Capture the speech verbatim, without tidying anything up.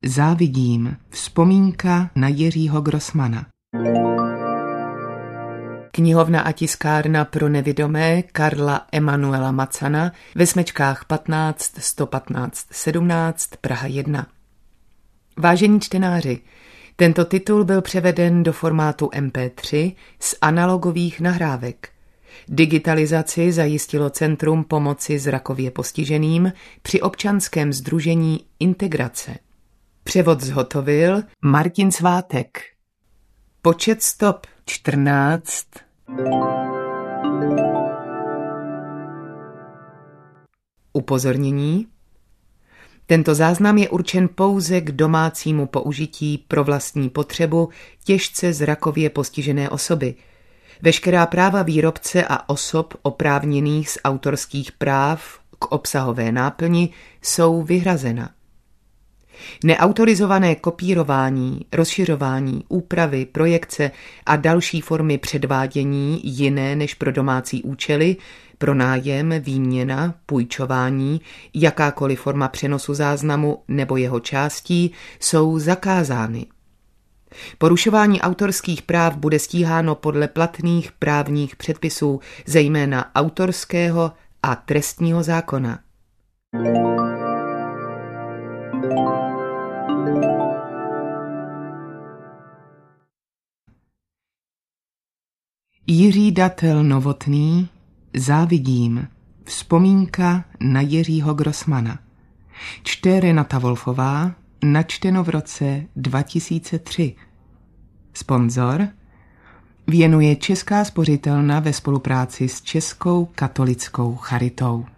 Závidím. Vzpomínka na Jiřího Grossmana. Knihovna a tiskárna pro nevidomé Karla Emanuela Macana ve Smečkách patnáct sto patnáct sedmnáct Praha jedna. Vážení čtenáři, tento titul byl převeden do formátu em pé tři z analogových nahrávek. Digitalizaci zajistilo Centrum pomoci zrakově postiženým při občanském sdružení Integrace. Převod zhotovil Martin Svátek. Počet stop čtrnáct. Upozornění. Tento záznam je určen pouze k domácímu použití pro vlastní potřebu těžce zrakově postižené osoby. Veškerá práva výrobce a osob oprávněných z autorských práv k obsahové náplni jsou vyhrazena. Neautorizované kopírování, rozšiřování, úpravy, projekce a další formy předvádění jiné než pro domácí účely, pronájem, výměna, půjčování, jakákoliv forma přenosu záznamu nebo jeho částí jsou zakázány. Porušování autorských práv bude stíháno podle platných právních předpisů, zejména autorského a trestního zákona. Jiří Datel Novotný. Závidím. Vzpomínka na Jiřího Grossmana. Čte Renata Wolfová. Načteno v roce dva tisíce tři. Sponzor věnuje Česká spořitelna ve spolupráci s Českou katolickou charitou.